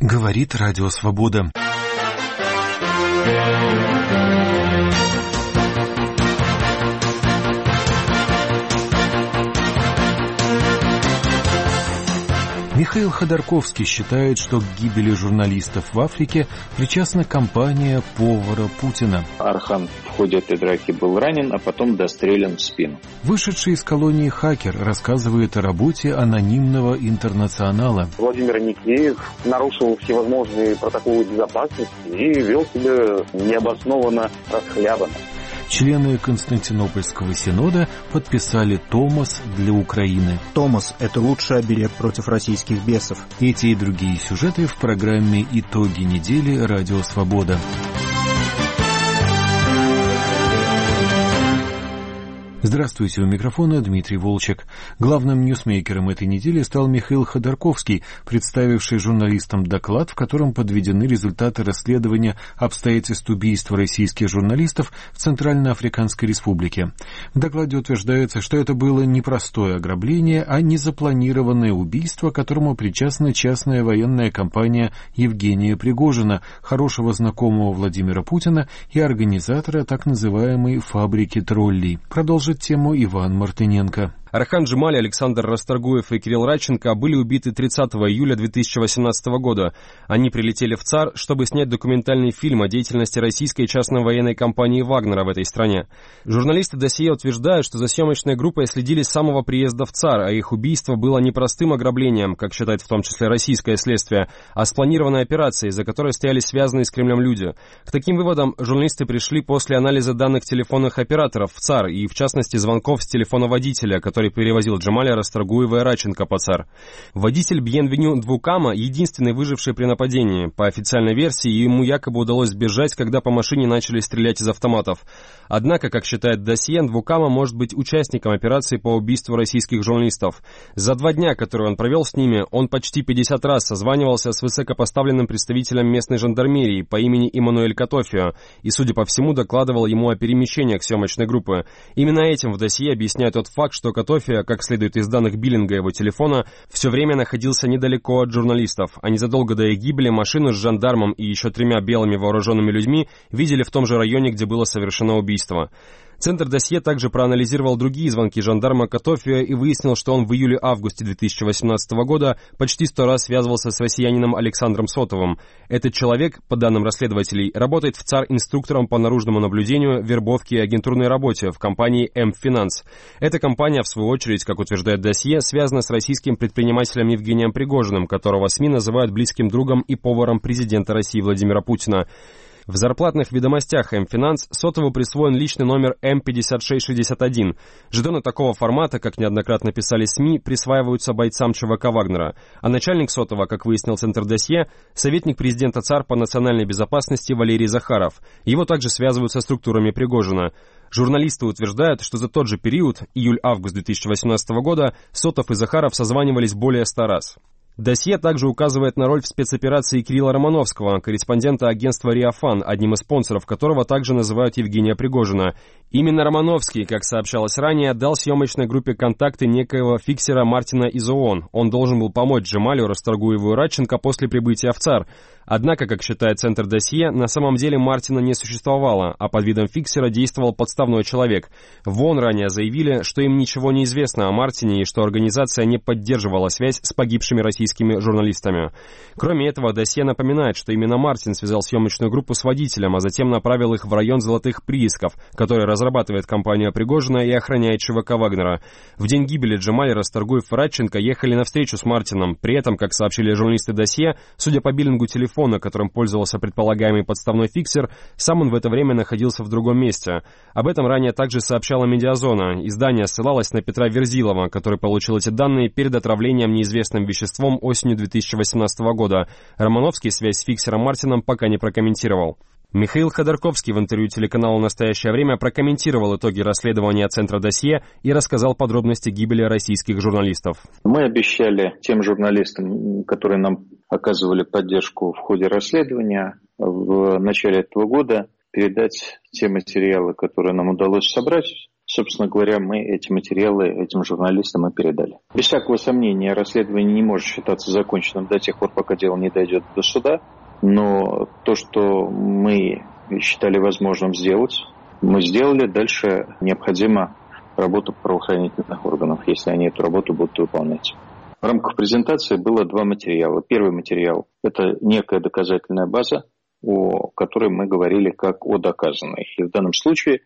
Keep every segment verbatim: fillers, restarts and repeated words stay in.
Говорит Радио Свобода. Михаил Ходорковский считает, что к гибели журналистов в Африке причастна компания повара Путина. Архан в ходе этой драки был ранен, а потом дострелян в спину. Вышедший из колонии хакер рассказывает о работе анонимного интернационала. Владимир Никеев нарушил всевозможные протоколы безопасности и вел себя необоснованно расхлябанно. Члены Константинопольского синода подписали Томос для Украины. Томос – это лучший оберег против российских бесов. Эти и другие сюжеты в программе «Итоги недели. Радио Свобода». Здравствуйте, у микрофона Дмитрий Волчек. Главным ньюсмейкером этой недели стал Михаил Ходорковский, представивший журналистам доклад, в котором подведены результаты расследования обстоятельств убийства российских журналистов в Центральноафриканской Республике. В докладе утверждается, что это было не простое ограбление, а незапланированное убийство, к которому причастна частная военная компания Евгения Пригожина, хорошего знакомого Владимира Путина и организатора так называемой «фабрики троллей». Продолжит тему Иван Мартыненко. Архан Джемали, Александр Расторгуев и Кирилл Радченко были убиты тридцатого июля две тысячи восемнадцатого года. Они прилетели в ЦАР, чтобы снять документальный фильм о деятельности российской частной военной компании «Вагнера» в этой стране. Журналисты досье утверждают, что за съемочной группой следили с самого приезда в ЦАР, а их убийство было не простым ограблением, как считает в том числе российское следствие, а спланированной операцией, за которой стояли связанные с Кремлем люди. К таким выводам журналисты пришли после анализа данных телефонных операторов в ЦАР и, в частности, звонков с телефона водителя, который который перевозил Джемаля, Расторгуева и Радченко по ЦАР. Водитель Бьенвеню Двукама единственный выживший при нападении. По официальной версии, ему якобы удалось сбежать, когда по машине начали стрелять из автоматов. Однако, как считает досье, Двукама может быть участником операции по убийству российских журналистов. За два дня, которые он провел с ними, он почти пятьдесят раз созванивался с высокопоставленным представителем местной жандармерии по имени Иммануэль Котофио и, судя по всему, докладывал ему о перемещениях съемочной группы. Именно этим в досье объясняет тот факт, что Котофио, как следует из данных биллинга его телефона, все время находился недалеко от журналистов, а незадолго до их гибели машину с жандармом и еще тремя белыми вооруженными людьми видели в том же районе, где было совершено убийство. Центр досье также проанализировал другие звонки жандарма Котофио и выяснил, что он в июле-августе две тысячи восемнадцатого года почти сто раз связывался с россиянином Александром Сотовым. Этот человек, по данным расследователей, работает в ЦАР инструктором по наружному наблюдению, вербовке и агентурной работе в компании «М-Финанс». Эта компания, в свою очередь, как утверждает досье, связана с российским предпринимателем Евгением Пригожиным, которого СМИ называют близким другом и поваром президента России Владимира Путина. В зарплатных ведомостях М-Финанс Сотову присвоен личный номер эм пятьдесят шесть шестьдесят один. Жетоны такого формата, как неоднократно писали СМИ, присваиваются бойцам ЧВК «Вагнера». А начальник Сотова, как выяснил Центр досье, советник президента ЦАР по национальной безопасности Валерий Захаров. Его также связывают со структурами Пригожина. Журналисты утверждают, что за тот же период, июль-август две тысячи восемнадцатого года, Сотов и Захаров созванивались более ста раз. Досье также указывает на роль в спецоперации Кирилла Романовского, корреспондента агентства «Риафан», одним из спонсоров которого также называют Евгения Пригожина. Именно Романовский, как сообщалось ранее, дал съемочной группе контакты некоего фиксера Мартина из ООН. Он должен был помочь Джемалю, Расторгуеву и Радченко после прибытия в ЦАР. Однако, как считает Центр досье, на самом деле Мартина не существовало, а под видом фиксера действовал подставной человек. В ООН ранее заявили, что им ничего не известно о Мартине и что организация не поддерживала связь с погибшими российскими журналистами. Кроме этого, досье напоминает, что именно Мартин связал съемочную группу с водителем, а затем направил их в район золотых приисков, который разрабатывает компания Пригожина и охраняет ЧВК «Вагнера». В день гибели Джемали, Расторгуев и Радченко ехали на встречу с Мартином. При этом, как сообщили журналисты досье, судя по биллингу телефона, которым пользовался предполагаемый подставной фиксер, сам он в это время находился в другом месте. Об этом ранее также сообщала «Медиазона». Издание ссылалось на Петра Верзилова, который получил эти данные перед отравлением неизвестным веществом осенью две тысячи восемнадцатого года. Романовский связь с фиксером Мартином пока не прокомментировал. Михаил Ходорковский в интервью телеканалу «Настоящее время» прокомментировал итоги расследования Центра досье и рассказал подробности гибели российских журналистов. Мы обещали тем журналистам, которые нам оказывали поддержку в ходе расследования, в начале этого года передать те материалы, которые нам удалось собрать, Собственно говоря, мы эти материалы этим журналистам и передали. Без всякого сомнения, расследование не может считаться законченным до тех пор, пока дело не дойдет до суда. Но то, что мы считали возможным сделать, мы сделали. Дальше необходима работа правоохранительных органов, если они эту работу будут выполнять. В рамках презентации было два материала. Первый материал – это некая доказательная база, о которой мы говорили как о доказанной. И в данном случае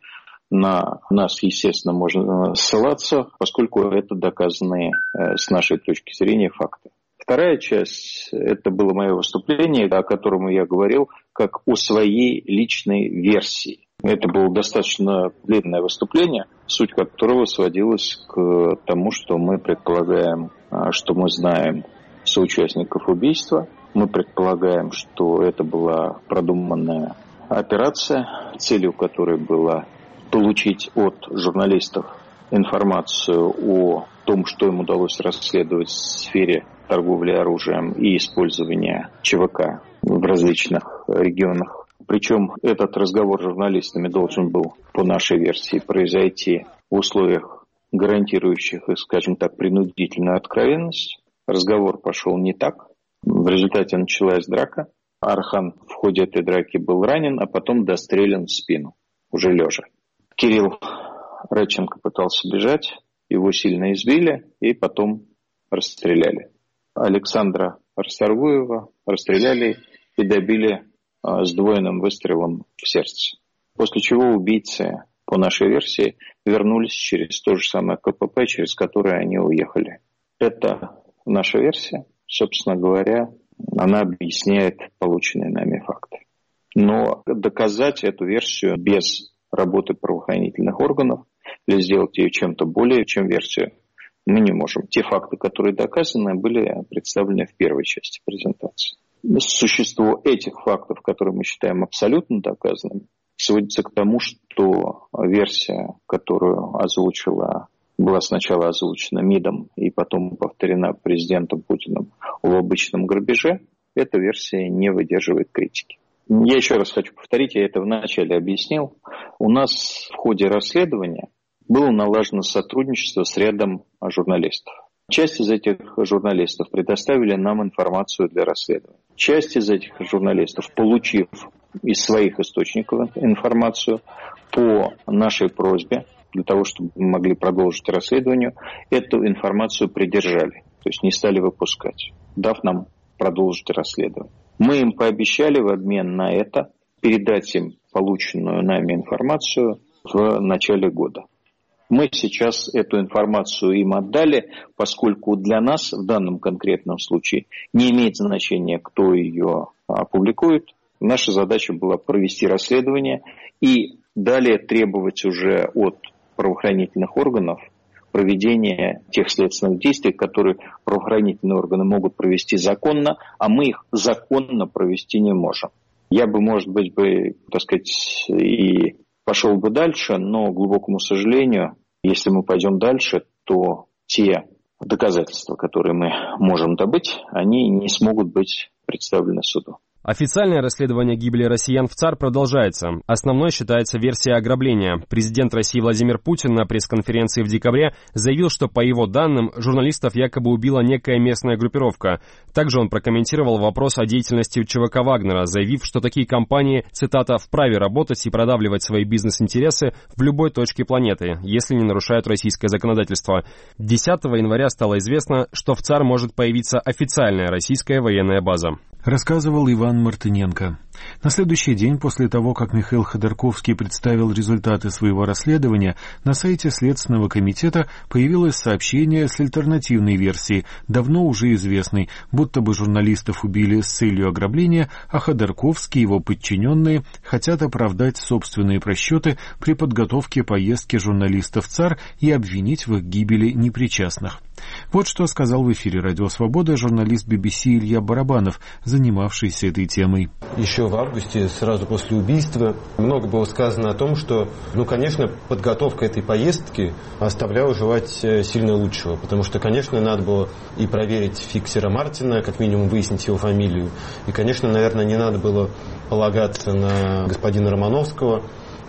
на нас, естественно, можно ссылаться, поскольку это доказанные с нашей точки зрения факты. Вторая часть – это было мое выступление, о котором я говорил, как о своей личной версии. Это было достаточно длинное выступление, суть которого сводилась к тому, что мы предполагаем, что мы знаем соучастников убийства. Мы предполагаем, что это была продуманная операция, целью которой было получить от журналистов информацию о том, что им удалось расследовать в сфере торговли оружием и использования ЧВК в различных регионах. Причем этот разговор с журналистами должен был, по нашей версии, произойти в условиях, гарантирующих, скажем так, принудительную откровенность. Разговор пошел не так. В результате началась драка. Архан в ходе этой драки был ранен, а потом дострелен в спину, уже лежа. Кирилл Радченко пытался бежать, его сильно избили и потом расстреляли. Александра Расторгуева расстреляли и добили а, сдвоенным выстрелом в сердце. После чего убийцы, по нашей версии, вернулись через то же самое КПП, через которое они уехали. Это наша версия. Собственно говоря, она объясняет полученные нами факты. Но доказать эту версию без работы правоохранительных органов или сделать ее чем-то более, чем версию, мы не можем. Те факты, которые доказаны, были представлены в первой части презентации. Существо этих фактов, которые мы считаем абсолютно доказанными, сводится к тому, что версия, которую озвучила, была сначала озвучена МИДом и потом повторена президентом Путиным об обычном грабеже, эта версия не выдерживает критики. Я еще раз хочу повторить, я это вначале объяснил. У нас в ходе расследования было налажено сотрудничество с рядом журналистов. Часть из этих журналистов предоставили нам информацию для расследования. Часть из этих журналистов, получив из своих источников информацию по нашей просьбе, для того, чтобы мы могли продолжить расследование, эту информацию придержали, то есть не стали выпускать, дав нам продолжить расследование. Мы им пообещали в обмен на это передать им полученную нами информацию в начале года. Мы сейчас эту информацию им отдали, поскольку для нас в данном конкретном случае не имеет значения, кто ее опубликует. Наша задача была провести расследование и далее требовать уже от правоохранительных органов проведения тех следственных действий, которые правоохранительные органы могут провести законно, а мы их законно провести не можем. Я бы, может быть, бы, так сказать, и пошел бы дальше, но, к глубокому сожалению, если мы пойдем дальше, то те доказательства, которые мы можем добыть, они не смогут быть представлены суду. Официальное расследование гибели россиян в ЦАР продолжается. Основной считается версия ограбления. Президент России Владимир Путин на пресс-конференции в декабре заявил, что, по его данным, журналистов якобы убила некая местная группировка. Также он прокомментировал вопрос о деятельности ЧВК Вагнера, заявив, что такие компании, цитата, «вправе работать и продавливать свои бизнес-интересы в любой точке планеты, если не нарушают российское законодательство». десятого января стало известно, что в ЦАР может появиться официальная российская военная база. Рассказывал Иван Мартыненко. На следующий день после того, как Михаил Ходорковский представил результаты своего расследования, на сайте Следственного комитета появилось сообщение с альтернативной версией, давно уже известной, будто бы журналистов убили с целью ограбления, а Ходорковский и его подчиненные хотят оправдать собственные просчеты при подготовке поездки журналистов в ЦАР и обвинить в их гибели непричастных. Вот что сказал в эфире «Радио Свобода» журналист би би си Илья Барабанов, занимавшийся этой темой. Еще в августе, сразу после убийства, много было сказано о том, что, ну, конечно, подготовка этой поездки оставляла желать сильно лучшего, потому что, конечно, надо было и проверить фиксера Мартина, как минимум выяснить его фамилию, и, конечно, наверное, не надо было полагаться на господина Романовского,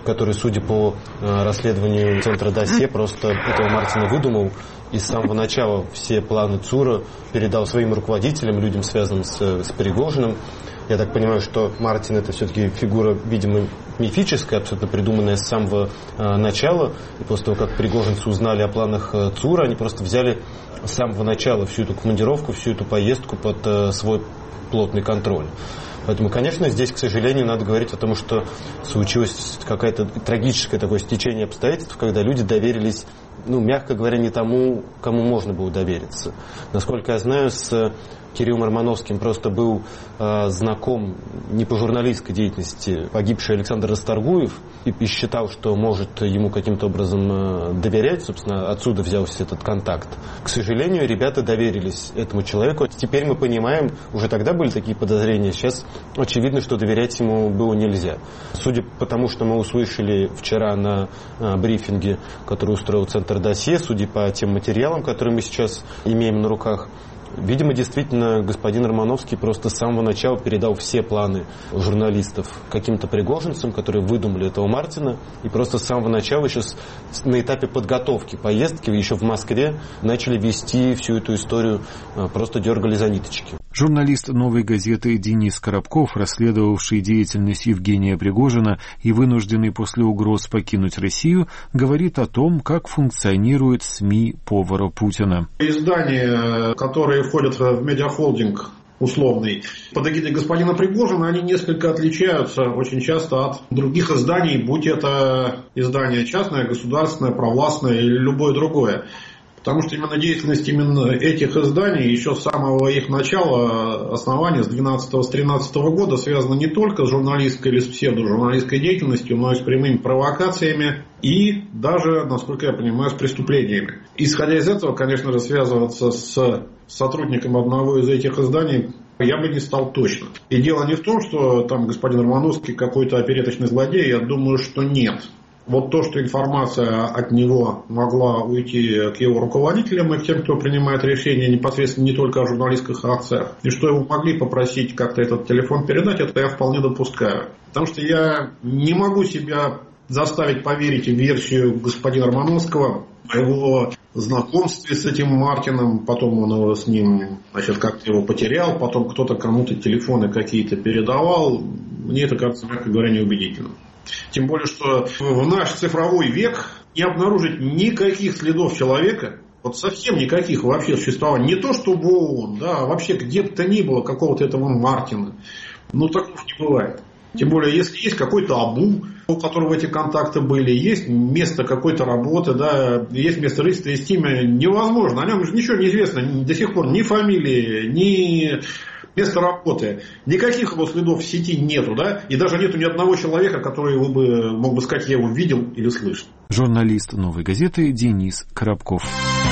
который, судя по расследованию Центра досье, просто этого Мартина выдумал и с самого начала все планы ЦУРа передал своим руководителям, людям, связанным с, с Пригожиным. Я так понимаю, что Мартин — это все-таки фигура, видимо, мифическая, абсолютно придуманная с самого э, начала. И после того, как пригожинцы узнали о планах э, ЦУРа, они просто взяли с самого начала всю эту командировку, всю эту поездку под э, свой плотный контроль. Поэтому, конечно, здесь, к сожалению, надо говорить о том, что случилось какое-то трагическое такое стечение обстоятельств, когда люди доверились, ну, мягко говоря, не тому, кому можно было довериться. Насколько я знаю, с Кириллом Романовским просто был э, знаком не по журналистской деятельности погибший Александр Расторгуев и, и считал, что может ему каким-то образом э, доверять. Собственно, отсюда взялся этот контакт. К сожалению, ребята доверились этому человеку. Теперь мы понимаем, уже тогда были такие подозрения, сейчас очевидно, что доверять ему было нельзя. Судя по тому, что мы услышали вчера на э, брифинге, который устроил Центр досье, судя по тем материалам, которые мы сейчас имеем на руках, видимо, действительно, господин Романовский просто с самого начала передал все планы журналистов каким-то пригожинцам, которые выдумали этого Мартина, и просто с самого начала, еще на этапе подготовки поездки, еще в Москве, начали вести всю эту историю, просто дергали за ниточки. Журналист «Новой газеты» Денис Коробков, расследовавший деятельность Евгения Пригожина и вынужденный после угроз покинуть Россию, говорит о том, как функционирует СМИ повара Путина. Издания, которые входят в медиахолдинг условный, под эгидой господина Пригожина, они несколько отличаются очень часто от других изданий, будь это издание частное, государственное, провластное или любое другое. Потому что именно деятельность именно этих изданий еще с самого их начала, основания, с двенадцатого, с тринадцатого года, связана не только с журналистской или с псевдожурналистской деятельностью, но и с прямыми провокациями и даже, насколько я понимаю, с преступлениями. Исходя из этого, конечно же, связываться с сотрудником одного из этих изданий я бы не стал точно. И дело не в том, что там господин Романовский какой-то опереточный злодей, я думаю, что нет. Вот то, что информация от него могла уйти к его руководителям и к тем, кто принимает решения непосредственно не только о журналистских акциях, и что его могли попросить как-то этот телефон передать, это я вполне допускаю. Потому что я не могу себя заставить поверить в версию господина Романовского о его знакомстве с этим Мартином, потом он его с ним, значит, как-то его потерял, потом кто-то кому-то телефоны какие-то передавал. Мне это кажется, мягко говоря, неубедительным. Тем более, что в наш цифровой век не обнаружить никаких следов человека, вот совсем никаких вообще существования, не то что в ООН, да, а вообще где бы то ни было какого-то этого Мартина. Ну, такого не бывает. Тем более, если есть какой-то Абу, у которого эти контакты были, есть место какой-то работы, да, есть место жительства, есть имя, невозможно. О нем же ничего не известно до сих пор, ни фамилии, ни место работы. Никаких его следов в сети нету, да, и даже нету ни одного человека, который бы мог бы сказать, я его видел или слышал. Журналист «Новой газеты» Денис Коробков.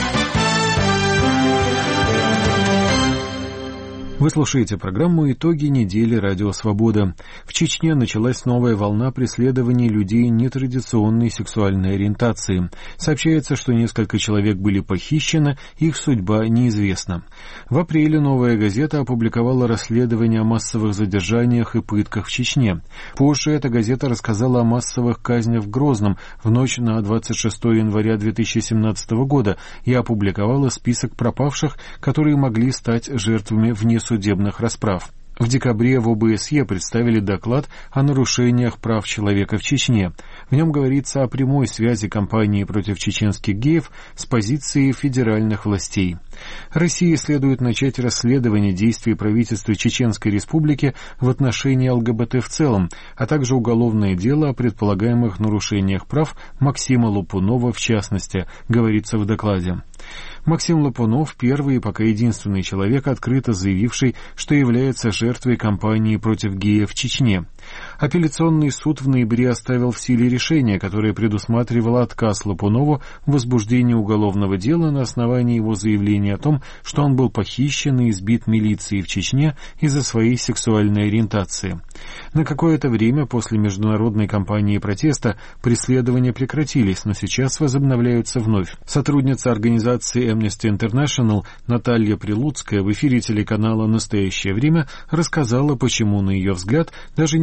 Вы слушаете программу «Итоги недели. Радио Свобода». В Чечне началась новая волна преследований людей нетрадиционной сексуальной ориентации. Сообщается, что несколько человек были похищены, их судьба неизвестна. В апреле «Новая газета» опубликовала расследование о массовых задержаниях и пытках в Чечне. Позже эта газета рассказала о массовых казнях в Грозном в ночь на двадцать шестое января две тысячи семнадцатого года и опубликовала список пропавших, которые могли стать жертвами внесудебных судебных расправ. В декабре в О Бэ Эс Е представили доклад о нарушениях прав человека в Чечне. В нем говорится о прямой связи кампании против чеченских геев с позицией федеральных властей. России следует начать расследование действий правительства Чеченской Республики в отношении Эл Гэ Бэ Тэ в целом, а также уголовное дело о предполагаемых нарушениях прав Максима Лопунова в частности, говорится в докладе. Максим Лопунов – первый и пока единственный человек, открыто заявивший, что является жертвой кампании против геев в Чечне. Апелляционный суд в ноябре оставил в силе решение, которое предусматривало отказ Лопунову в возбуждении уголовного дела на основании его заявления о том, что он был похищен и избит милицией в Чечне из-за своей сексуальной ориентации. На какое-то время после международной кампании протеста преследования прекратились, но сейчас возобновляются вновь. Сотрудница организации Amnesty International Наталья Прилуцкая в эфире телеканала «Настоящее время» рассказала, почему, на ее взгляд, даже несмотря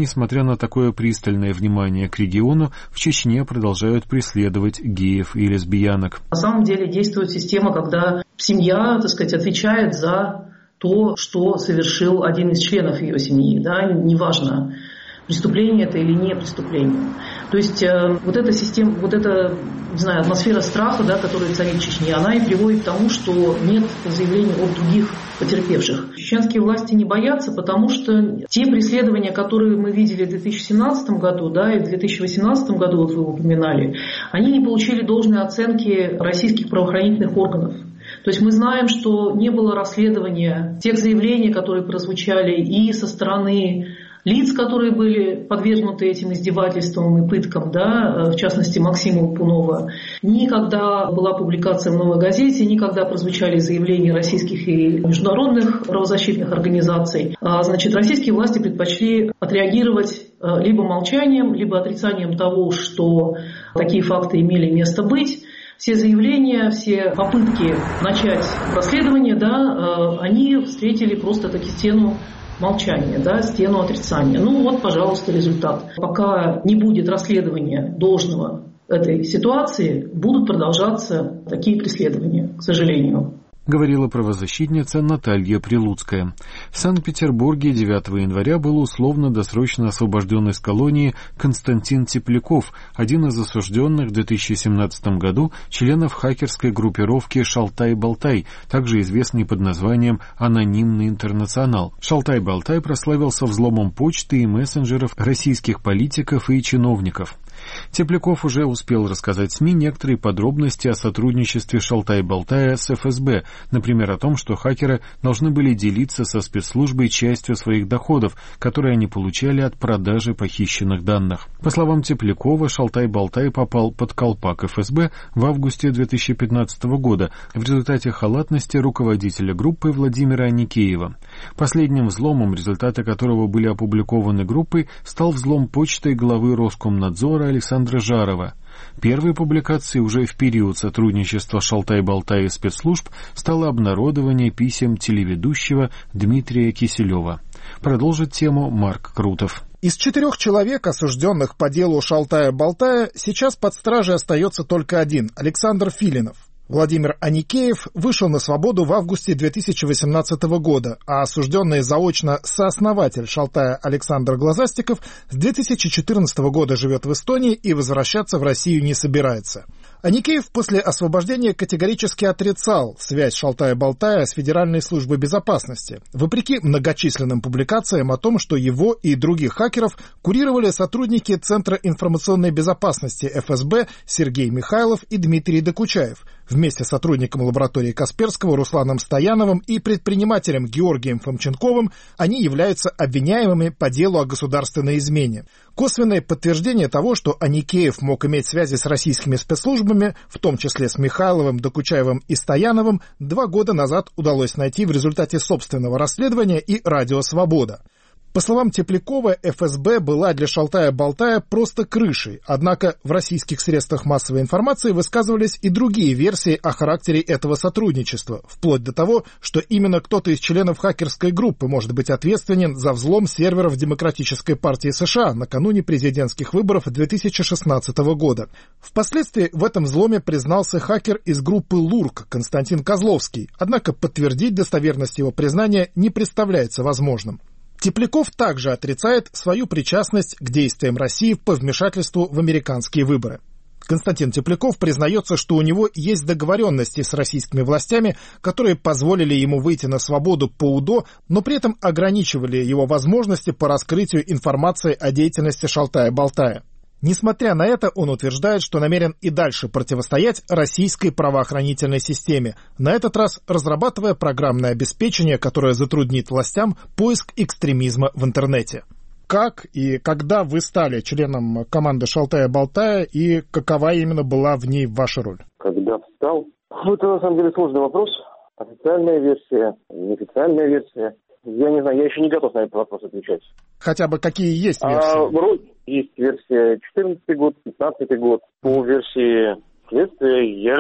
на такое пристальное внимание к региону, в Чечне продолжают преследовать геев и лесбиянок. На самом деле действует система, когда семья, так сказать, отвечает за то, что совершил один из членов ее семьи, да, неважно, преступление это или не преступление. То есть э, вот эта система, вот эта, не знаю, атмосфера страха, да, которая царит в Чечне, она и приводит к тому, что нет заявлений о других потерпевших. Чеченские власти не боятся, потому что те преследования, которые мы видели в две тысячи семнадцатом году, да, и в две тысячи восемнадцатом году, вот вы упоминали, они не получили должной оценки российских правоохранительных органов. То есть мы знаем, что не было расследования тех заявлений, которые прозвучали и со стороны лиц, которые были подвергнуты этим издевательствам и пыткам, да, в частности Максима Лопунова. Ни когда была публикация в «Новой газете», ни когда прозвучали заявления российских и международных правозащитных организаций. Значит, российские власти предпочли отреагировать либо молчанием, либо отрицанием того, что такие факты имели место быть. Все заявления, все попытки начать расследование, да, они встретили просто-таки стену молчания, да, стену отрицания. Ну вот, пожалуйста, результат. Пока не будет расследования должного этой ситуации, будут продолжаться такие преследования, к сожалению. Говорила правозащитница Наталья Прилуцкая. В Санкт-Петербурге девятого января был условно-досрочно освобожден из колонии Константин Тепляков, один из осужденных в две тысячи семнадцатом году членов хакерской группировки «Шалтай-Болтай», также известный под названием «Анонимный интернационал». «Шалтай-Болтай» прославился взломом почты и мессенджеров российских политиков и чиновников. Тепляков уже успел рассказать СМИ некоторые подробности о сотрудничестве Шалтай-Болтая с эф эс бэ, например, о том, что хакеры должны были делиться со спецслужбой частью своих доходов, которые они получали от продажи похищенных данных. По словам Теплякова, Шалтай-Болтай попал под колпак эф эс бэ в августе две тысячи пятнадцатого года в результате халатности руководителя группы Владимира Аникеева. Последним взломом, результаты которого были опубликованы группой, стал взлом почты главы Роскомнадзора Александра Жарова. Первой публикацией уже в период сотрудничества Шалтай-Болтая и спецслужб стало обнародование писем телеведущего Дмитрия Киселева. Продолжит тему Марк Крутов. Из четырех человек, осужденных по делу Шалтая-Болтая, сейчас под стражей остается только один – Александр Филинов. Владимир Аникеев вышел на свободу в августе две тысячи восемнадцатого года, а осужденный заочно сооснователь Шалтая Александр Глазастиков с две тысячи четырнадцатого года живет в Эстонии и возвращаться в Россию не собирается. Аникеев после освобождения категорически отрицал связь Шалтая-Болтая с Федеральной службой безопасности, вопреки многочисленным публикациям о том, что его и других хакеров курировали сотрудники Центра информационной безопасности эф эс бэ Сергей Михайлов и Дмитрий Докучаев, вместе с сотрудником лаборатории Касперского Русланом Стояновым и предпринимателем Георгием Фомченковым они являются обвиняемыми по делу о государственной измене. Косвенное подтверждение того, что Аникеев мог иметь связи с российскими спецслужбами, в том числе с Михайловым, Докучаевым и Стояновым, два года назад удалось найти в результате собственного расследования и «Радио Свобода». По словам Теплякова, эф эс бэ была для Шалтая-Болтая просто крышей, однако в российских средствах массовой информации высказывались и другие версии о характере этого сотрудничества, вплоть до того, что именно кто-то из членов хакерской группы может быть ответственен за взлом серверов Демократической партии США накануне президентских выборов две тысячи шестнадцатого года. Впоследствии в этом взломе признался хакер из группы ЛУРК Константин Козловский, однако подтвердить достоверность его признания не представляется возможным. Тепляков также отрицает свою причастность к действиям России по вмешательству в американские выборы. Константин Тепляков признается, что у него есть договоренности с российскими властями, которые позволили ему выйти на свободу по УДО, но при этом ограничивали его возможности по раскрытию информации о деятельности Шалтая-Болтая. Несмотря на это, он утверждает, что намерен и дальше противостоять российской правоохранительной системе, на этот раз разрабатывая программное обеспечение, которое затруднит властям поиск экстремизма в интернете. Как и когда вы стали членом команды Шалтая-Болтая и какова именно была в ней ваша роль? Когда встал? Это на самом деле сложный вопрос. Официальная версия, неофициальная версия. Я не знаю, я еще не готов на этот вопрос отвечать. Хотя бы какие есть версии? А, вроде есть версия четырнадцатый год, пятнадцатый год. По версии следствия я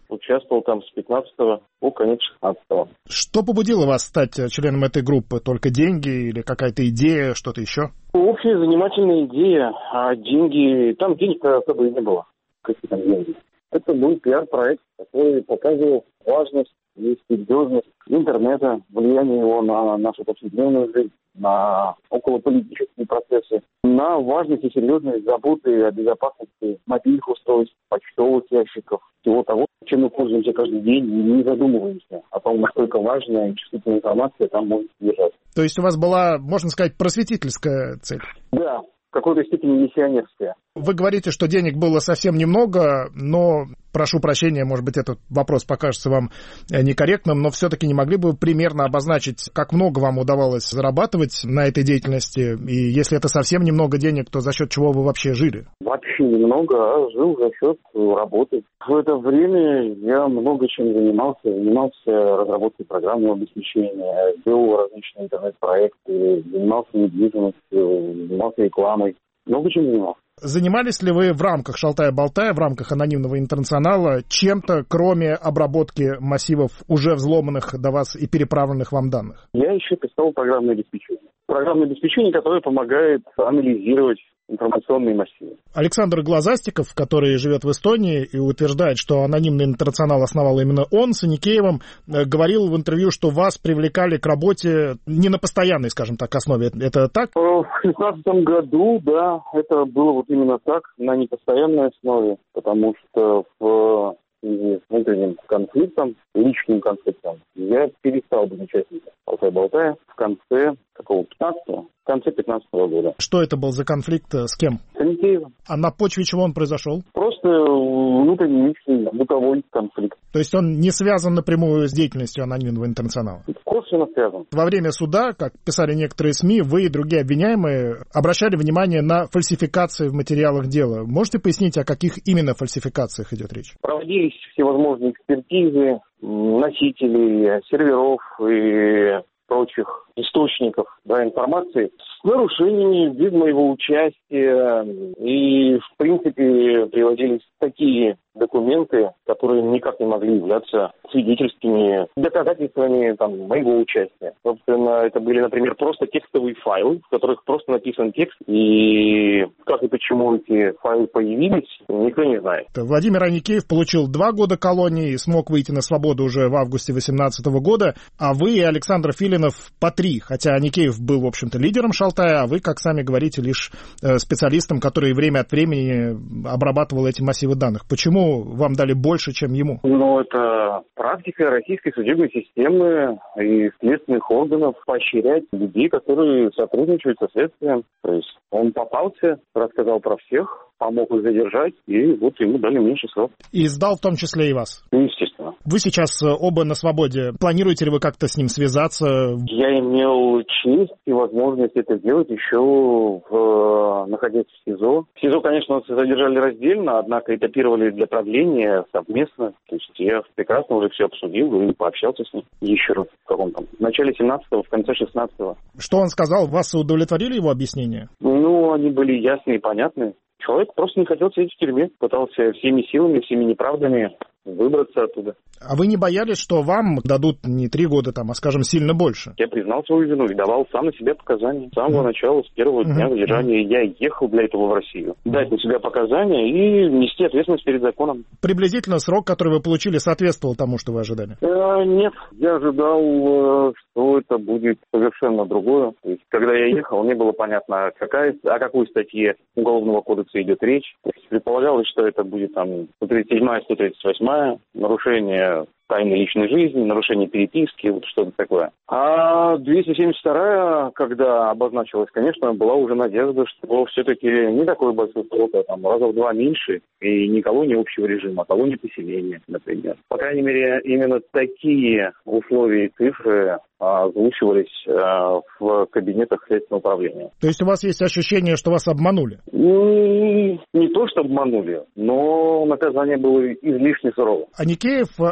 Участвовал там с пятнадцатого по конец шестнадцатого. Что побудило вас стать членом этой группы? Только деньги или какая-то идея, что-то еще? Общая занимательная идея, а деньги... Там денег-то особо и не было. Какие там деньги? Это был пиар-проект, который показывал важность и серьезность интернета, влияние его на нашу повседневную жизнь, на околополитические процессы, на важность и серьезность заботы о безопасности мобильных устройств, почтовых ящиков, всего того, чем мы пользуемся каждый день, и не задумываемся о том, насколько важная и чувствительная информация там может содержаться. То есть у вас была, можно сказать, просветительская цель? Да, в какой-то степени миссионерская. Вы говорите, что денег было совсем немного, но, прошу прощения, может быть, этот вопрос покажется вам некорректным, но все-таки не могли бы примерно обозначить, как много вам удавалось зарабатывать на этой деятельности, и если это совсем немного денег, то за счет чего вы вообще жили? Вообще немного, а жил за счет работы. В это время я много чем занимался. Занимался разработкой программного обеспечения, делал различные интернет-проекты, занимался недвижимостью, занимался рекламой. Много чем занимался. Занимались ли вы в рамках «Шалтая-болтая», в рамках анонимного интернационала чем-то, кроме обработки массивов уже взломанных до вас и переправленных вам данных? Я еще писал программное обеспечение. Программное обеспечение, которое помогает анализировать информационные массивы. Александр Глазастиков, который живет в Эстонии и утверждает, что анонимный интернационал основал именно он, с Аникеевым, говорил в интервью, что вас привлекали к работе не на постоянной, скажем так, основе. Это так? В шестнадцатом году, да, это было вот именно так, на непостоянной основе, потому что в связи с внутренним конфликтом, личным конфликтом, я перестал быть участником «Шалтай-болтая» в конце какого пятнадцатого, в конце пятнадцатого года. Что это был за конфликт, с кем? С Аникеевым. А на почве чего он произошел? Просто внутренний личный бытовой конфликт. То есть он не связан напрямую с деятельностью анонимного интернационала? Косвенно связан. Во время суда, как писали некоторые СМИ, вы и другие обвиняемые обращали внимание на фальсификации в материалах дела. Можете пояснить, о каких именно фальсификациях идет речь? Проводились всевозможные экспертизы носителей, серверов и прочих источников, да, информации с нарушениями без моего участия. И, в принципе, приводились такие документы, которые никак не могли являться свидетельскими доказательствами там, моего участия. Собственно, это были, например, просто текстовые файлы, в которых просто написан текст, и как и почему эти файлы появились, никто не знает. Владимир Аникеев получил два года колонии и смог выйти на свободу уже в августе две тысячи восемнадцатого года, а вы и Александр Филинов по три, хотя Аникеев был, в общем-то, лидером Шалтая, а вы, как сами говорите, лишь специалистом, который время от времени обрабатывал эти массивы данных. Почему вам дали больше, чем ему? Ну, это практика российской судебной системы и следственных органов поощрять людей, которые сотрудничают со следствием. То есть он попался, рассказал про всех, помог их задержать, и вот ему дали меньше срок. И сдал в том числе и вас? Естественно. Вы сейчас оба на свободе. Планируете ли вы как-то с ним связаться? Я имел честь и возможность это сделать еще в, находясь в СИЗО. В СИЗО, конечно, нас задержали раздельно, однако этапировали для продления совместно. То есть я прекрасно уже все обсудил и пообщался с ним еще раз в каком там в начале семнадцатого, в конце шестнадцатого. Что он сказал? Вас удовлетворили его объяснения? Ну, они были ясны и понятны. Человек просто не хотел сидеть в тюрьме, пытался всеми силами, всеми неправдами выбраться оттуда. А вы не боялись, что вам дадут не три года, там, а, скажем, сильно больше? Я признал свою вину и давал сам на себя показания. С самого mm-hmm. начала, с первого mm-hmm. дня задержания, я ехал для этого в Россию. Mm-hmm. Дать на себя показания и нести ответственность перед законом. Приблизительно срок, который вы получили, соответствовал тому, что вы ожидали? Э, нет, я ожидал, что это будет совершенно другое. То есть, когда я ехал, не было понятно, какая, о какой статье Уголовного кодекса идет речь. То есть, предполагалось, что это будет там сто тридцать седьмая, сто тридцать восьмая, нарушение тайны личной жизни, нарушение переписки, вот что-то такое. А двести семьдесят вторая, когда обозначилась, конечно, была уже надежда, что все-таки не такой большой срок, а там раза в два меньше, и не колония общего режима, а колония поселения, например. По крайней мере, именно такие условия и цифры озвучивались э, в кабинетах Следственного управления. То есть у вас есть ощущение, что вас обманули? Не, не то, что обманули, но наказание было излишне сурово. Аникеев отрицал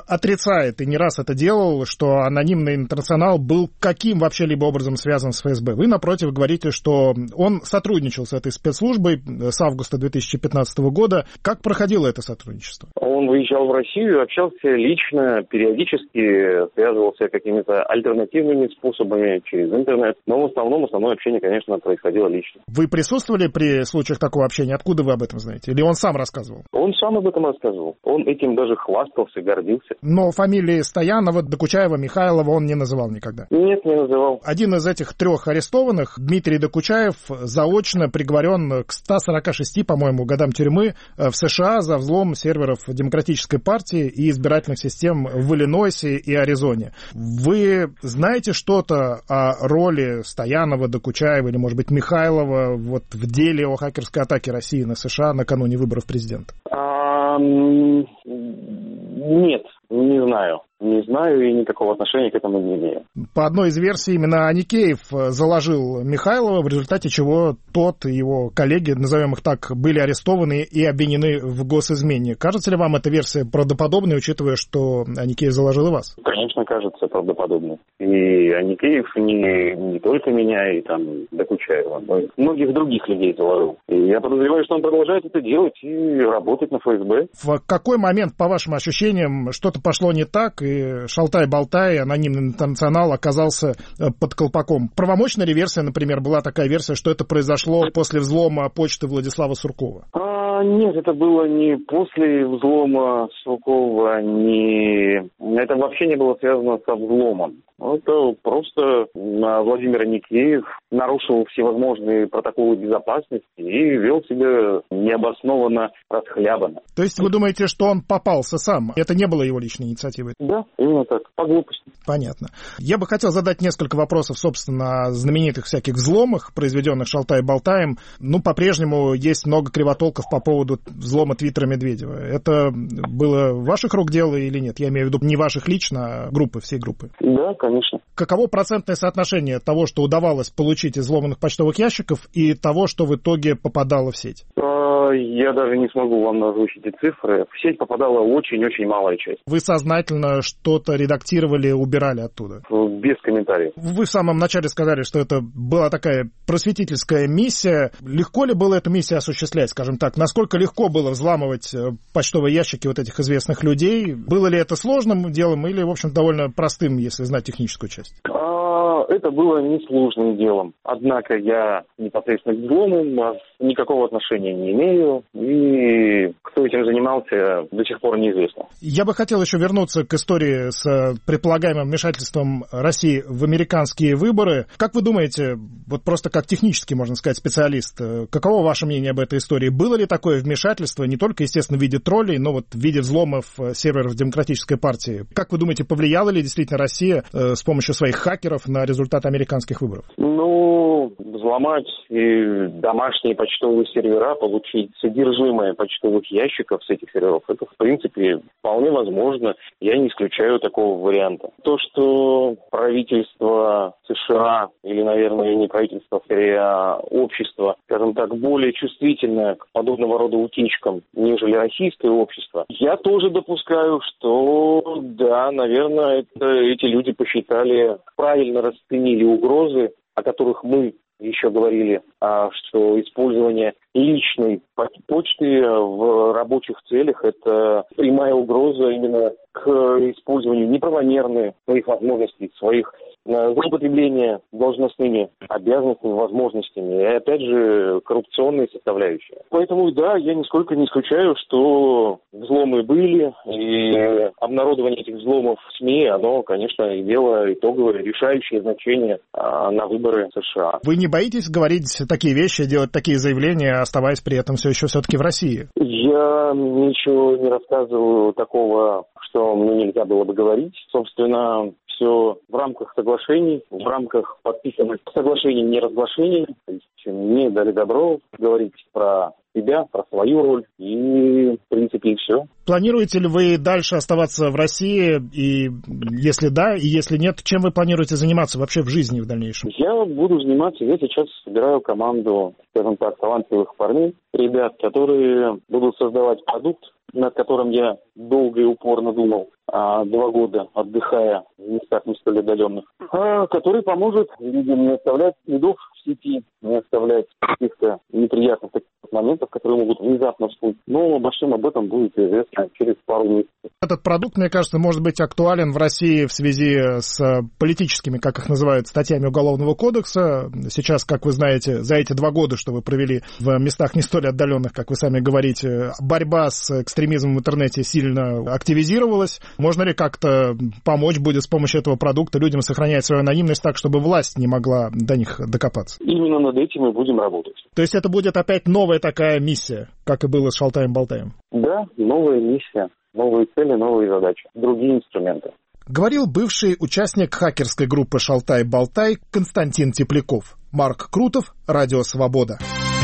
отрицает и не раз это делал, что анонимный интернационал был каким вообще либо образом связан с ФСБ. Вы, напротив, говорите, что он сотрудничал с этой спецслужбой с августа две тысячи пятнадцатого года. Как проходило это сотрудничество? Он выезжал в Россию, общался лично, периодически связывался какими-то альтернативными способами через интернет. Но в основном основное общение, конечно, происходило лично. Вы присутствовали при случаях такого общения? Откуда вы об этом знаете? Или он сам рассказывал? Он сам об этом рассказывал. Он этим даже хвастался, гордился. Но фамилии Стоянова, Докучаева, Михайлова он не называл никогда? Нет, не называл. Один из этих трех арестованных, Дмитрий Докучаев, заочно приговорен к ста сорока шести, по-моему, годам тюрьмы в США за взлом серверов Демократической партии и избирательных систем в Иллинойсе и Аризоне. Вы знаете что-то о роли Стоянова, Докучаева или, может быть, Михайлова вот в деле о хакерской атаке России на США накануне выборов президента? А, нет, не знаю. Не знаю и никакого отношения к этому не имею. По одной из версий, именно Аникеев заложил Михайлова, в результате чего тот и его коллеги, назовем их так, были арестованы и обвинены в госизмене. Кажется ли вам эта версия правдоподобной, учитывая, что Аникеев заложил и вас? Конечно, кажется правдоподобной. И Аникеев не, не только меня, и там Докучаева, но и многих других людей заложил. И я подозреваю, что он продолжает это делать и работать на эф эс бэ. В какой момент, по вашим ощущениям, что-то пошло не так, и шалтай-болтай, анонимный интернационал оказался под колпаком? Правомочная ли версия, например, была такая версия, что это произошло после взлома почты Владислава Суркова? А, нет, это было не после взлома Суркова, не... это вообще не было связано со взломом. Это просто Владимир Аникеев нарушил всевозможные протоколы безопасности и вел себя необоснованно расхлябанно. То есть вы думаете, что он попался сам? Это не было его личной инициативой? Да, именно так, по глупости. Понятно. Я бы хотел задать несколько вопросов, собственно, о знаменитых всяких взломах, произведенных Шалтай-Болтаем. Ну, по-прежнему есть много кривотолков по поводу взлома твиттера Медведева. Это было ваших рук дело или нет? Я имею в виду не ваших лично, а группы, всей группы. Да, конечно. Каково процентное соотношение того, что удавалось получить из взломанных почтовых ящиков, и того, что в итоге попадало в сеть? Я даже не смогу вам озвучить эти цифры. В сеть попадала очень-очень малая часть. Вы сознательно что-то редактировали, убирали оттуда? Без комментариев. Вы в самом начале сказали, что это была такая просветительская миссия. Легко ли было эту миссию осуществлять, скажем так? Насколько легко было взламывать почтовые ящики вот этих известных людей? Было ли это сложным делом или, в общем, довольно простым, если знать техническую часть? Это было несложным делом. Однако я непосредственно к взлому никакого отношения не имею. И кто этим занимался, до сих пор неизвестно. Я бы хотел еще вернуться к истории с предполагаемым вмешательством России в американские выборы. Как вы думаете, вот просто как технический, можно сказать, специалист, каково ваше мнение об этой истории? Было ли такое вмешательство, не только, естественно, в виде троллей, но вот в виде взломов серверов Демократической партии? Как вы думаете, повлияла ли действительно Россия э, с помощью своих хакеров на результат американских выборов? Ну, взломать и домашние почтовые сервера, получить содержимое почтовых ящиков с этих серверов, это, в принципе, вполне возможно. Я не исключаю такого варианта. То, что правительство США, или, наверное, не правительство, скорее, а общество, скажем так, более чувствительное к подобного рода утечкам, нежели российское общество, я тоже допускаю, что, да, наверное, это, эти люди посчитали, правильно расценили угрозы, о которых мы еще говорили, что использование личной почты в рабочих целях – это прямая угроза именно к использованию неправомерных своих возможностей, своих злоупотребления должностными обязанностями, возможностями и, опять же, коррупционные составляющие. Поэтому, да, я нисколько не исключаю, что взломы были, и обнародование этих взломов в СМИ, оно, конечно, имело итоговое решающее значение на выборы США. Вы не боитесь говорить такие вещи, делать такие заявления, оставаясь при этом все еще все-таки в России? Я ничего не рассказываю такого, что мне нельзя было бы говорить. Собственно, все в рамках соглашений, в рамках подписанных соглашений неразглашений. То есть мне дали добро говорить про себя, про свою роль, и, в принципе, и все. Планируете ли вы дальше оставаться в России, и если да, и если нет, чем вы планируете заниматься вообще в жизни в дальнейшем? Я буду заниматься, я сейчас собираю команду, скажем так, талантливых парней, ребят, которые будут создавать продукт, над которым я долго и упорно думал, а два года отдыхая в местах не столь отдаленных, а, который поможет людям не оставлять следов в сети, не оставлять каких-то неприятных таких моментов, которые могут внезапно всплыть. Но обо всем об этом будет известно через пару месяцев. Этот продукт, мне кажется, может быть актуален в России в связи с политическими, как их называют, статьями Уголовного кодекса. Сейчас, как вы знаете, за эти два года, что вы провели в местах не столь отдаленных, как вы сами говорите, борьба с экстремизмом в интернете сильно активизировалась. Можно ли как-то помочь будет с помощью этого продукта людям сохранять свою анонимность так, чтобы власть не могла до них докопаться? Именно над этим мы будем работать. То есть это будет опять новая такая миссия, как и было с Шалтаем-Болтаем? Да, новая миссия, новые цели, новые задачи, другие инструменты. Говорил бывший участник хакерской группы «Шалтай-Болтай» Константин Тепляков. Марк Крутов, Радио Свобода.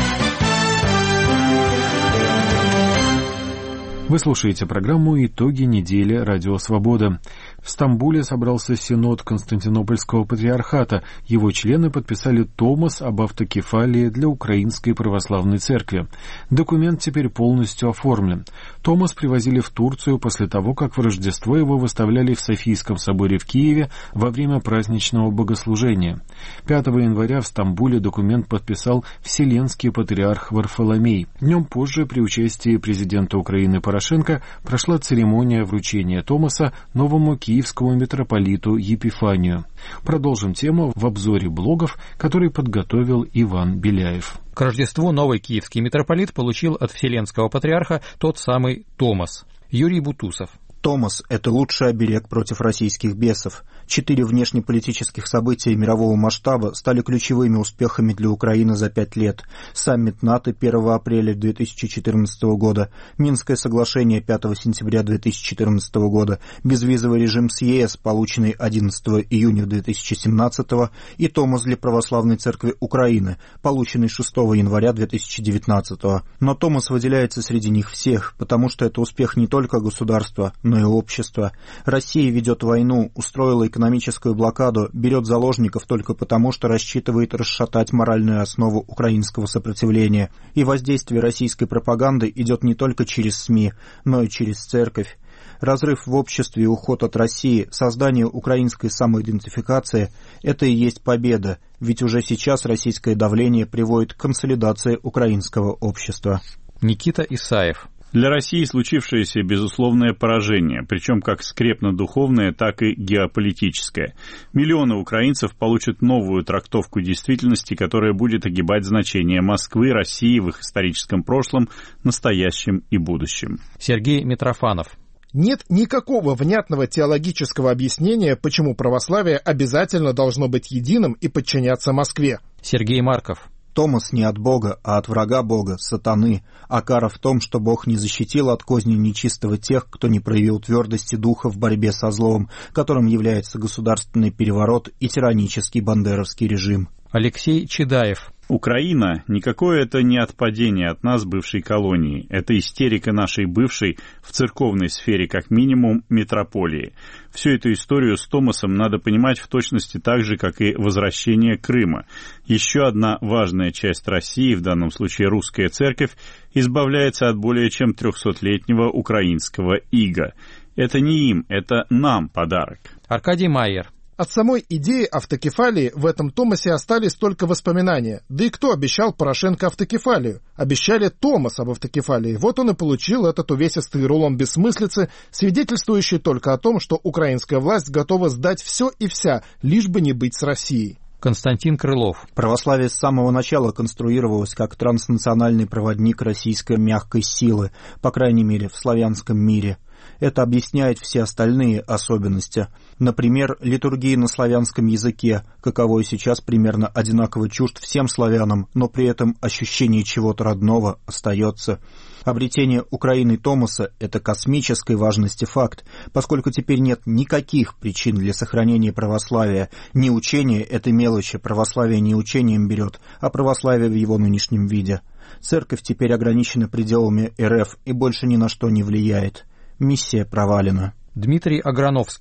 Вы слушаете программу «Итоги недели. Радио Свобода». В Стамбуле собрался Синод Константинопольского патриархата. Его члены подписали томос об автокефалии для Украинской Православной Церкви. Документ теперь полностью оформлен. Томос привозили в Турцию после того, как в Рождество его выставляли в Софийском соборе в Киеве во время праздничного богослужения. пятого января в Стамбуле документ подписал Вселенский патриарх Варфоломей. Днем позже при участии президента Украины Порошенко прошла церемония вручения томоса новому киевскому митрополиту Епифанию. Продолжим тему в обзоре блогов, который подготовил Иван Беляев. К Рождеству новый киевский митрополит получил от Вселенского патриарха тот самый томос. Юрий Бутусов. Томос – это лучший оберег против российских бесов. Четыре внешнеполитических события мирового масштаба стали ключевыми успехами для Украины за пять лет. Саммит НАТО первого апреля две тысячи четырнадцатого года, Минское соглашение пятого сентября две тысячи четырнадцатого года, безвизовый режим с ЕС, полученный одиннадцатого июня две тысячи семнадцатого, и томос для Православной Церкви Украины, полученный шестого января две тысячи девятнадцатого. Но томос выделяется среди них всех, потому что это успех не только государства, но и общества. Россия ведет войну, устроила экономическую блокаду, берет заложников только потому, что рассчитывает расшатать моральную основу украинского сопротивления. И воздействие российской пропаганды идет не только через СМИ, но и через церковь. Разрыв в обществе и уход от России, создание украинской самоидентификации – это и есть победа, ведь уже сейчас российское давление приводит к консолидации украинского общества. Никита Исаев. Для России случившееся безусловное поражение, причем как скрепно-духовное, так и геополитическое. Миллионы украинцев получат новую трактовку действительности, которая будет огибать значение Москвы, России в их историческом прошлом, настоящем и будущем. Сергей Митрофанов. Нет никакого внятного теологического объяснения, почему православие обязательно должно быть единым и подчиняться Москве. Сергей Марков. Томос не от Бога, а от врага Бога, сатаны, а кара в том, что Бог не защитил от козни нечистого тех, кто не проявил твердости духа в борьбе со злом, которым является государственный переворот и тиранический бандеровский режим. Алексей Чедаев. Украина – никакое это не отпадение от нас бывшей колонии. Это истерика нашей бывшей, в церковной сфере как минимум, метрополии. Всю эту историю с Томосом надо понимать в точности так же, как и возвращение Крыма. Еще одна важная часть России, в данном случае русская церковь, избавляется от более чем трехсотлетнего украинского ига. Это не им, это нам подарок. Аркадий Майер. От самой идеи автокефалии в этом томосе остались только воспоминания. Да и кто обещал Порошенко автокефалию? Обещали томос об автокефалии. Вот он и получил этот увесистый рулон бессмыслицы, свидетельствующий только о том, что украинская власть готова сдать все и вся, лишь бы не быть с Россией. Константин Крылов. Православие с самого начала конструировалось как транснациональный проводник российской мягкой силы, по крайней мере, в славянском мире. Это объясняет все остальные особенности. Например, литургия на славянском языке, каковой сейчас примерно одинаково чужд всем славянам, но при этом ощущение чего-то родного остается. Обретение Украины томоса – это космической важности факт, поскольку теперь нет никаких причин для сохранения православия. Не учение – это мелочи, православие не учением берет, а православие в его нынешнем виде. Церковь теперь ограничена пределами эр эф и больше ни на что не влияет. Миссия провалена. Дмитрий Аграновский.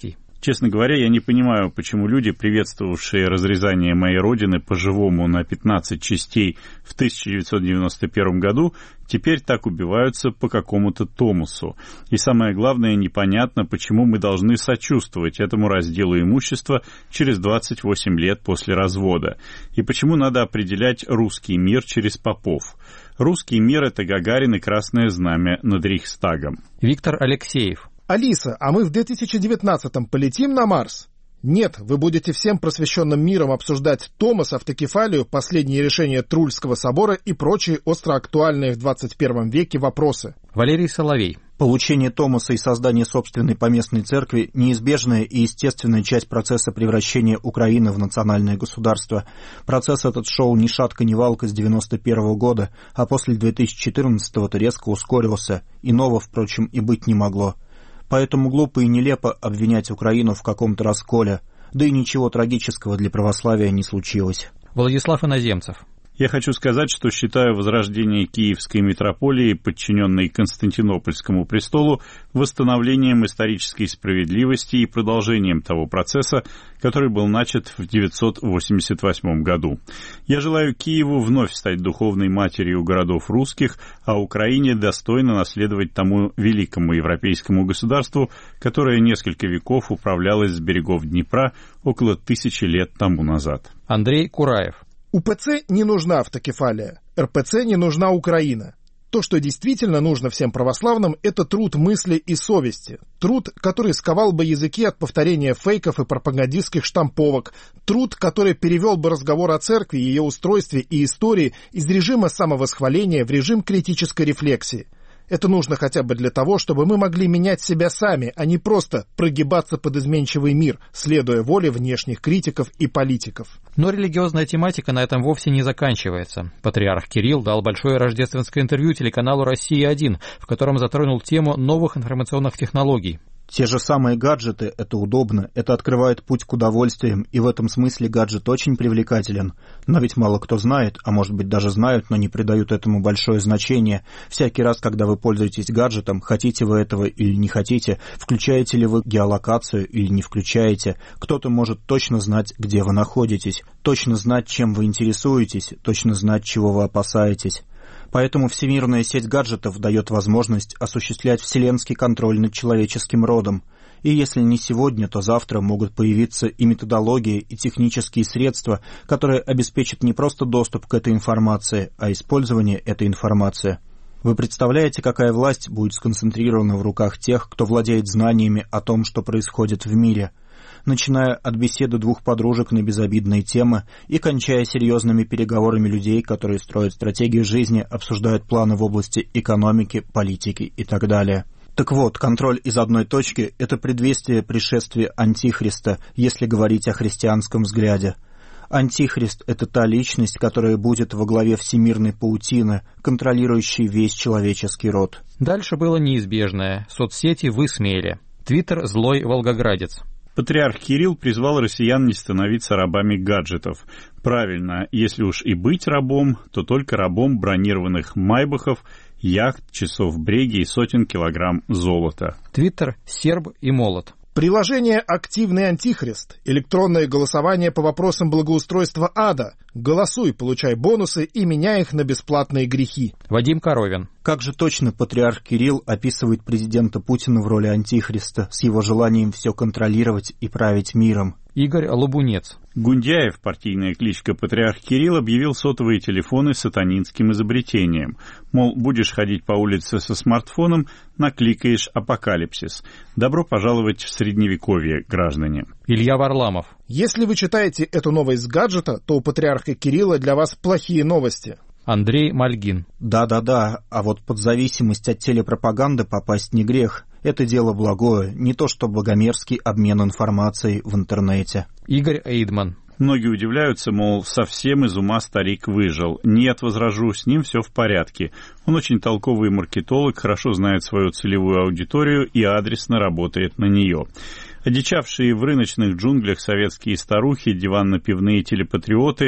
Честно говоря, я не понимаю, почему люди, приветствовавшие разрезание моей родины по-живому на пятнадцать частей в тысяча девятьсот девяносто первом году, теперь так убиваются по какому-то Томасу. И самое главное, непонятно, почему мы должны сочувствовать этому разделу имущества через двадцать восемь лет после развода. И почему надо определять русский мир через попов. Русский мир — это Гагарин и Красное Знамя над Рейхстагом. Виктор Алексеев. Алиса, а мы в две тысячи девятнадцатом полетим на Марс? Нет, вы будете всем просвещенным миром обсуждать Томас, автокефалию, последние решения Трульского собора и прочие остроактуальные в двадцать первом веке вопросы. Валерий Соловей. Получение Томаса и создание собственной поместной церкви – неизбежная и естественная часть процесса превращения Украины в национальное государство. Процесс этот шел ни шатка, ни валка с девяносто первого года, а после две тысячи четырнадцатого-то резко ускорился. Иного, впрочем, и быть не могло. Поэтому глупо и нелепо обвинять Украину в каком-то расколе, да и ничего трагического для православия не случилось. Владислав Иноземцев. Я хочу сказать, что считаю возрождение Киевской митрополии, подчиненной Константинопольскому престолу, восстановлением исторической справедливости и продолжением того процесса, который был начат в девятьсот восемьдесят восьмом году. Я желаю Киеву вновь стать духовной матерью городов русских, а Украине достойно наследовать тому великому европейскому государству, которое несколько веков управлялось с берегов Днепра около тысячи лет тому назад. Андрей Кураев. УПЦ не нужна автокефалия, РПЦ не нужна Украина. То, что действительно нужно всем православным, это труд мысли и совести. Труд, который сковал бы языки от повторения фейков и пропагандистских штамповок. Труд, который перевел бы разговор о церкви, ее устройстве и истории из режима самовосхваления в режим критической рефлексии. Это нужно хотя бы для того, чтобы мы могли менять себя сами, а не просто прогибаться под изменчивый мир, следуя воле внешних критиков и политиков. Но религиозная тематика на этом вовсе не заканчивается. Патриарх Кирилл дал большое рождественское интервью телеканалу «Россия один», в котором затронул тему новых информационных технологий. Те же самые гаджеты — это удобно, это открывает путь к удовольствиям, и в этом смысле гаджет очень привлекателен. Но ведь мало кто знает, а может быть даже знают, но не придают этому большое значение. Всякий раз, когда вы пользуетесь гаджетом, хотите вы этого или не хотите, включаете ли вы геолокацию или не включаете, кто-то может точно знать, где вы находитесь, точно знать, чем вы интересуетесь, точно знать, чего вы опасаетесь. Поэтому всемирная сеть гаджетов дает возможность осуществлять вселенский контроль над человеческим родом. И если не сегодня, то завтра могут появиться и методологии, и технические средства, которые обеспечат не просто доступ к этой информации, а использование этой информации. Вы представляете, какая власть будет сконцентрирована в руках тех, кто владеет знаниями о том, что происходит в мире? Начиная от беседы двух подружек на безобидные темы и кончая серьезными переговорами людей, которые строят стратегию жизни, обсуждают планы в области экономики, политики и так далее. Так вот, контроль из одной точки – это предвестие пришествия Антихриста, если говорить о христианском взгляде. Антихрист – это та личность, которая будет во главе всемирной паутины, контролирующей весь человеческий род. Дальше было неизбежное. Соцсети высмеяли. Твиттер «Злой волгоградец». Патриарх Кирилл призвал россиян не становиться рабами гаджетов. Правильно, если уж и быть рабом, то только рабом бронированных майбахов, яхт, часов бреги и сотен килограмм золота. Твиттер «Серб и молот». Приложение «Активный антихрист», электронное голосование по вопросам благоустройства ада. Голосуй, получай бонусы и меняй их на бесплатные грехи. Вадим Коровин. Как же точно патриарх Кирилл описывает президента Путина в роли антихриста с его желанием все контролировать и править миром? Игорь Лабунец. Гундяев, партийная кличка патриарх Кирилл, объявил сотовые телефоны сатанинским изобретением. Мол, будешь ходить по улице со смартфоном, накликаешь апокалипсис. Добро пожаловать в средневековье, граждане. Илья Варламов. Если вы читаете эту новость с гаджета, то у патриарха Кирилла для вас плохие новости. Андрей Мальгин. Да-да-да, а вот под зависимость от телепропаганды попасть не грех. Это дело благое, не то что богомерзкий обмен информацией в интернете. Игорь Эйдман. Многие удивляются, мол, совсем из ума старик выжил. Нет, возражу, с ним все в порядке. Он очень толковый маркетолог, хорошо знает свою целевую аудиторию и адресно работает на нее. Одичавшие в рыночных джунглях советские старухи, диванно-пивные телепатриоты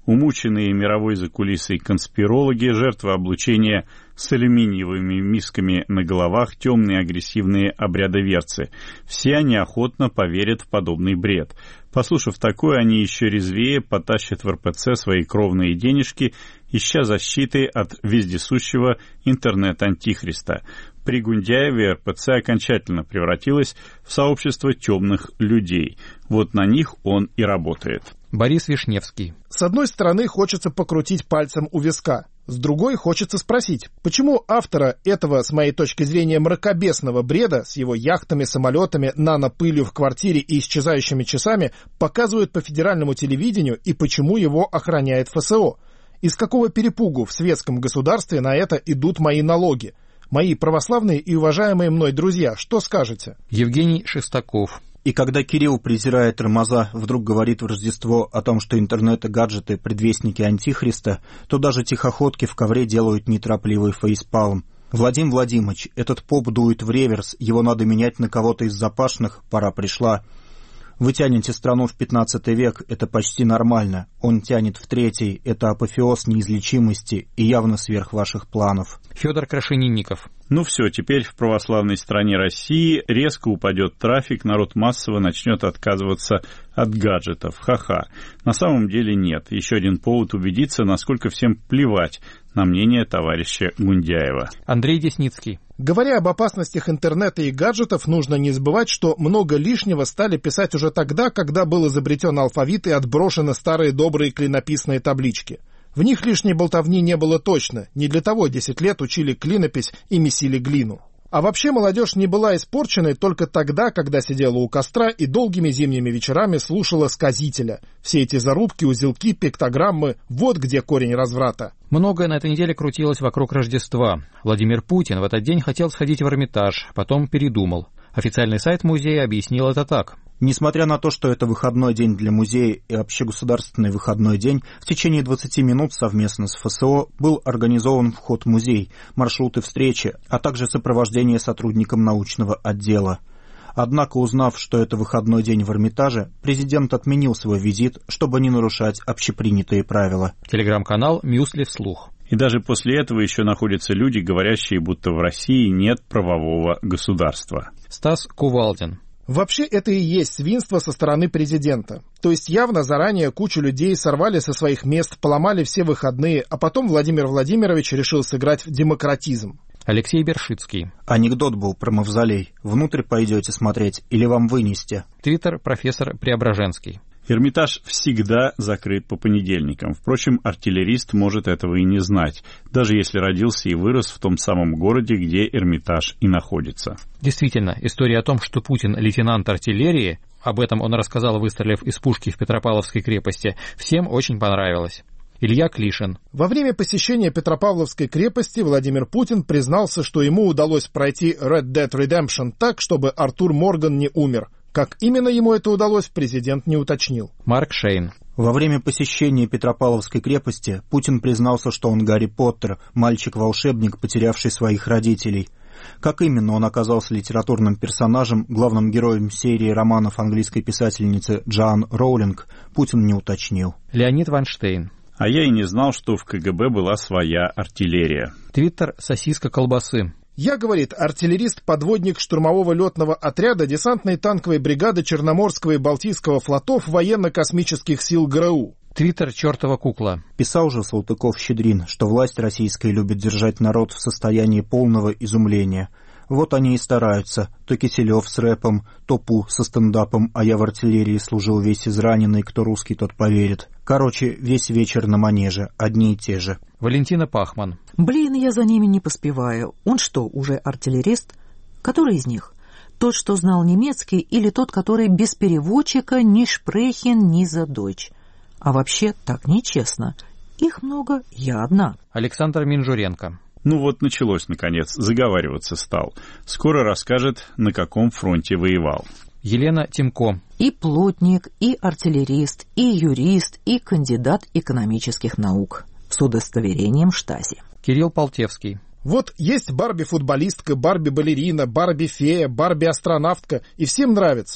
Умученные мировой закулисой конспирологи, жертвы облучения с алюминиевыми мисками на головах, темные агрессивные обрядоверцы. Все они охотно поверят в подобный бред. Послушав такое, они еще резвее потащат в эр пэ цэ свои кровные денежки, ища защиты от вездесущего интернет-антихриста. При Гундяеве эр пэ цэ окончательно превратилась в сообщество темных людей. Вот на них он и работает. Борис Вишневский. С одной стороны, хочется покрутить пальцем у виска. С другой, хочется спросить, почему автора этого, с моей точки зрения, мракобесного бреда с его яхтами, самолетами, нанопылью в квартире и исчезающими часами показывают по федеральному телевидению и почему его охраняет эф эс о? Из какого перепугу в светском государстве на это идут мои налоги? Мои православные и уважаемые мной друзья, что скажете? Евгений Шестаков. И когда Кирилл, презирая тормоза, вдруг говорит в Рождество о том, что интернет и гаджеты — предвестники антихриста, то даже тихоходки в ковре делают неторопливый фейспалм. Владимир Владимирович, этот поп дует в реверс, его надо менять на кого-то из запашных, пора пришла. Вы тянете страну в пятнадцатый век, это почти нормально. Он тянет в третий, это апофеоз неизлечимости и явно сверх ваших планов. Федор Крашенинников. Ну все, теперь в православной стране России резко упадет трафик, народ массово начнет отказываться от гаджетов. Ха-ха. На самом деле нет. Еще один повод убедиться, насколько всем плевать на мнение товарища Гундяева. Андрей Десницкий. Говоря об опасностях интернета и гаджетов, нужно не забывать, что много лишнего стали писать уже тогда, когда был изобретен алфавит и отброшены старые добрые клинописные таблички. В них лишней болтовни не было точно, не для того десять лет учили клинопись и месили глину. А вообще молодежь не была испорченной только тогда, когда сидела у костра и долгими зимними вечерами слушала сказителя. Все эти зарубки, узелки, пиктограммы — вот где корень разврата. Многое на этой неделе крутилось вокруг Рождества. Владимир Путин в этот день хотел сходить в Эрмитаж, потом передумал. Официальный сайт музея объяснил это так. Несмотря на то, что это выходной день для музея и общегосударственный выходной день, в течение двадцати минут совместно с эф эс о был организован вход в музей, маршруты встречи, а также сопровождение сотрудникам научного отдела. Однако, узнав, что это выходной день в Эрмитаже, президент отменил свой визит, чтобы не нарушать общепринятые правила. Телеграм-канал «Мюсли вслух». И даже после этого еще находятся люди, говорящие, будто в России нет правового государства. Стас Кувалдин. Вообще это и есть свинство со стороны президента. То есть явно заранее кучу людей сорвали со своих мест, поломали все выходные, а потом Владимир Владимирович решил сыграть в демократизм. Алексей Бершицкий. Анекдот был про мавзолей. Внутрь пойдете смотреть или вам вынести? Твиттер профессор Преображенский. Эрмитаж всегда закрыт по понедельникам. Впрочем, артиллерист может этого и не знать, даже если родился и вырос в том самом городе, где Эрмитаж и находится. Действительно, история о том, что Путин лейтенант артиллерии, об этом он рассказал, выстрелив из пушки в Петропавловской крепости, всем очень понравилось. Илья Клишин. Во время посещения Петропавловской крепости Владимир Путин признался, что ему удалось пройти Red Dead Redemption так, чтобы Артур Морган не умер. Как именно ему это удалось, президент не уточнил. Марк Шейн. Во время посещения Петропавловской крепости Путин признался, что он Гарри Поттер, мальчик-волшебник, потерявший своих родителей. Как именно он оказался литературным персонажем, главным героем серии романов английской писательницы Джоан Роулинг, Путин не уточнил. Леонид Вайнштейн. А я и не знал, что в ка гэ бэ была своя артиллерия. Твиттер «Сосиска колбасы». Я, говорит, артиллерист-подводник штурмового летного отряда десантной танковой бригады Черноморского и Балтийского флотов военно-космических сил гэ эр у. Твиттер «Чертова кукла». Писал же Салтыков-Щедрин, что власть российская любит держать народ в состоянии полного изумления. Вот они и стараются. То Киселев с рэпом, то Пу со стендапом, а я в артиллерии служил весь израненный, кто русский, тот поверит. Короче, весь вечер на манеже, одни и те же. Валентина Пахман. Блин, я за ними не поспеваю. Он что, уже артиллерист? Который из них? Тот, что знал немецкий, или тот, который без переводчика ни шпрехен, ни за дойч? А вообще так нечестно. Их много, я одна. Александр Минжуренко. Ну вот началось, наконец, заговариваться стал. Скоро расскажет, на каком фронте воевал. Елена Тимко. И плотник, и артиллерист, и юрист, и кандидат экономических наук. С удостоверением штази. Кирилл Полтевский. Вот есть Барби-футболистка, Барби-балерина, Барби-фея, Барби-астронавтка, и всем нравится.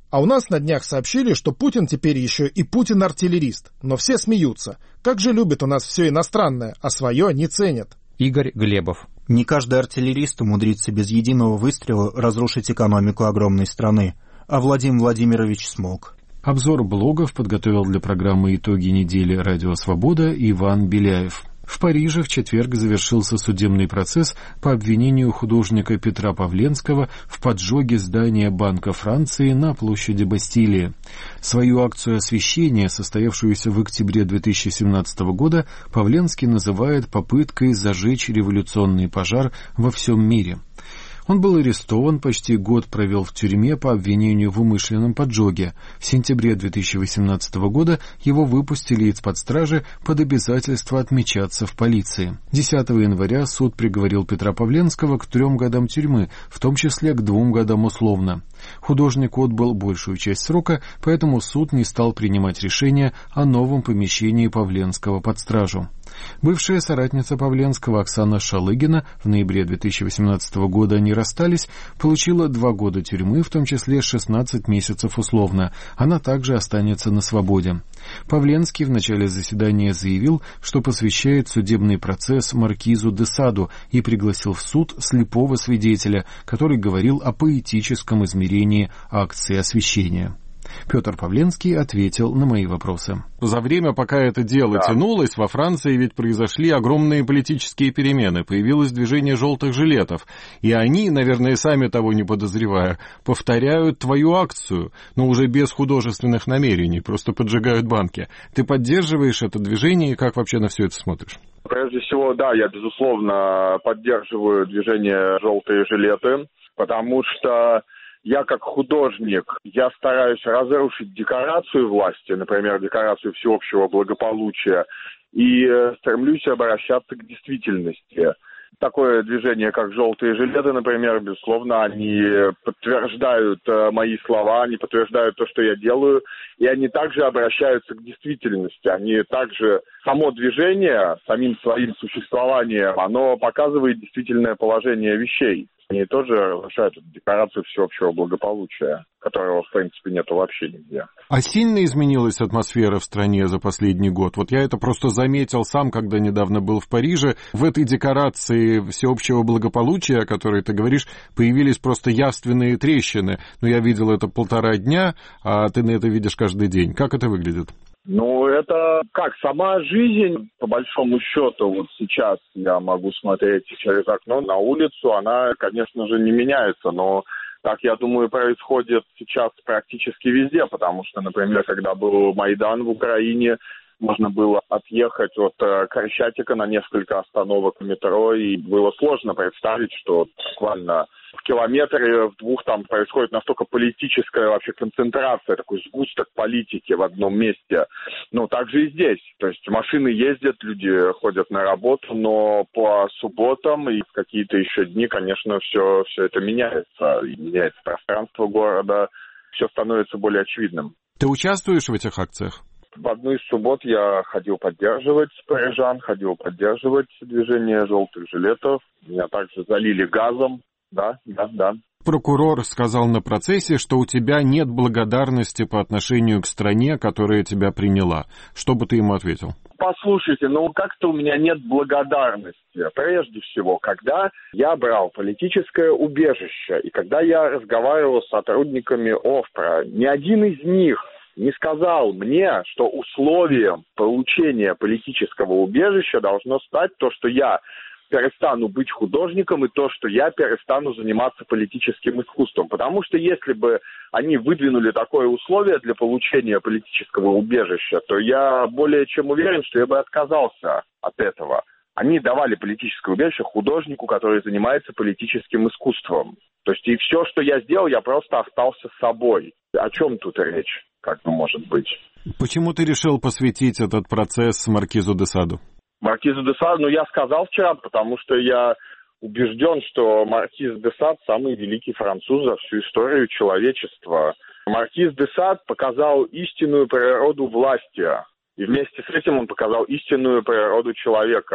А у нас на днях сообщили, что Путин теперь еще и Путин-артиллерист. Но все смеются. Как же любят у нас все иностранное, а свое не ценят. Игорь Глебов. Не каждый артиллерист умудрится без единого выстрела разрушить экономику огромной страны. А Владимир Владимирович смог. Обзор блогов подготовил для программы «Итоги недели» «Радио Свобода» Иван Беляев. В Париже в четверг завершился судебный процесс по обвинению художника Петра Павленского в поджоге здания Банка Франции на площади Бастилии. Свою акцию освещения, состоявшуюся в октябре две тысячи семнадцатого года, Павленский называет попыткой зажечь революционный пожар во всем мире. Он был арестован, почти год провел в тюрьме по обвинению в умышленном поджоге. В сентябре две тысячи восемнадцатого года его выпустили из-под стражи под обязательство отмечаться в полиции. десятого января суд приговорил Петра Павленского к трем годам тюрьмы, в том числе к двум годам условно. Художник отбыл большую часть срока, поэтому суд не стал принимать решение о новом помещении Павленского под стражу. Бывшая соратница Павленского Оксана Шалыгина, в ноябре две тысячи восемнадцатого года они расстались, получила два года тюрьмы, в том числе шестнадцать месяцев условно. Она также останется на свободе. Павленский в начале заседания заявил, что посвящает судебный процесс маркизу де Саду и пригласил в суд слепого свидетеля, который говорил о поэтическом измерении акции освещения. Петр Павленский ответил на мои вопросы. За время, пока это дело да. тянулось, во Франции ведь произошли огромные политические перемены. Появилось движение желтых жилетов. И они, наверное, сами того не подозревая, повторяют твою акцию, но уже без художественных намерений, просто поджигают банки. Ты поддерживаешь это движение и как вообще на все это смотришь? Прежде всего, да, я, безусловно, поддерживаю движение «Желтые жилеты», потому что я как художник, я стараюсь разрушить декорацию власти, например, декорацию всеобщего благополучия, и стремлюсь обращаться к действительности. Такое движение, как «Желтые жилеты», например, безусловно, они подтверждают мои слова, они подтверждают то, что я делаю, и они также обращаются к действительности. Они также, само движение, самим своим существованием, оно показывает действительное положение вещей. Они тоже разрушают эту декорацию всеобщего благополучия, которого, в принципе, нету вообще нигде. А сильно изменилась атмосфера в стране за последний год? Вот я это просто заметил сам, когда недавно был в Париже. В этой декорации всеобщего благополучия, о которой ты говоришь, появились просто явственные трещины. Но я видел это полтора дня, а ты на это видишь каждый день. Как это выглядит? Ну, это как, сама жизнь, по большому счету, вот сейчас я могу смотреть через окно на улицу, она, конечно же, не меняется, но так, я думаю, происходит сейчас практически везде, потому что, например, когда был Майдан в Украине, можно было отъехать от Крещатика на несколько остановок метро, и было сложно представить, что буквально в километре, в двух там происходит настолько политическая вообще концентрация, такой сгусток политики в одном месте. Ну, так же и здесь. То есть машины ездят, люди ходят на работу, но по субботам и в какие-то еще дни, конечно, все, все это меняется. И меняется пространство города, все становится более очевидным. Ты участвуешь в этих акциях? В одну из суббот я ходил поддерживать парижан, ходил поддерживать движение «Желтых жилетов». Меня также залили газом. Да, да, да. Прокурор сказал на процессе, что у тебя нет благодарности по отношению к стране, которая тебя приняла. Что бы ты ему ответил? Послушайте, ну как-то у меня нет благодарности. Прежде всего, когда я брал политическое убежище, и когда я разговаривал с сотрудниками ОФПРа, ни один из них не сказал мне, что условием получения политического убежища должно стать то, что я перестану быть художником и то, что я перестану заниматься политическим искусством. Потому что если бы они выдвинули такое условие для получения политического убежища, то я более чем уверен, что я бы отказался от этого. Они давали политическое убежище художнику, который занимается политическим искусством. То есть и все, что я сделал, я просто остался собой. О чем тут речь, как бы может быть? Почему ты решил посвятить этот процесс маркизу де Саду? Маркизу де Саду, ну, я сказал вчера, потому что я убежден, что маркиз де Сад самый великий француз за всю историю человечества. Маркиз де Сад показал истинную природу власти, и вместе с этим он показал истинную природу человека.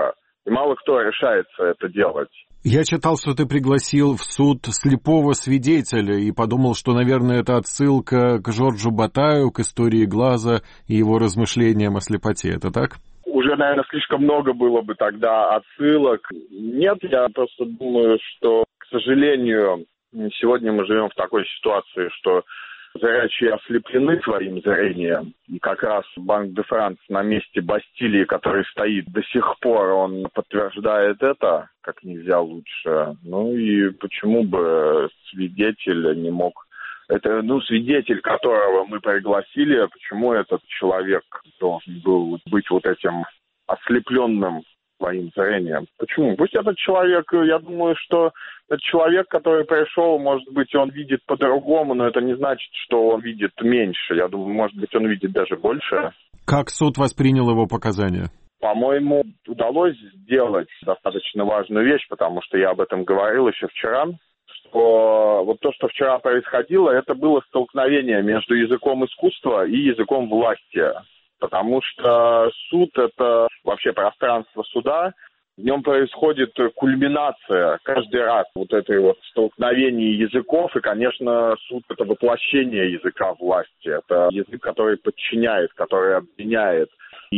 И мало кто решается это делать. Я читал, что ты пригласил в суд слепого свидетеля и подумал, что, наверное, это отсылка к Жоржу Батаю, к истории глаза и его размышлениям о слепоте. Это так? Уже, наверное, слишком много было бы тогда отсылок. Нет, я просто думаю, что, к сожалению, сегодня мы живем в такой ситуации, что зрячие ослеплены своим зрением. И как раз Банк де Франс на месте Бастилии, который стоит до сих пор, он подтверждает это как нельзя лучше. Ну и почему бы свидетель не мог... Это, ну, свидетель, которого мы пригласили, почему этот человек должен был быть вот этим ослепленным своим зрением? Почему? Пусть этот человек, я думаю, что этот человек, который пришел, может быть, он видит по-другому, но это не значит, что он видит меньше. Я думаю, может быть, он видит даже больше. Как суд воспринял его показания? По-моему, удалось сделать достаточно важную вещь, потому что я об этом говорил еще вчера, что вот то, что вчера происходило, это было столкновение между языком искусства и языком власти. Потому что суд – это вообще пространство суда, в нем происходит кульминация каждый раз вот этой вот столкновения языков, и, конечно, суд – это воплощение языка власти, это язык, который подчиняет, который обвиняет.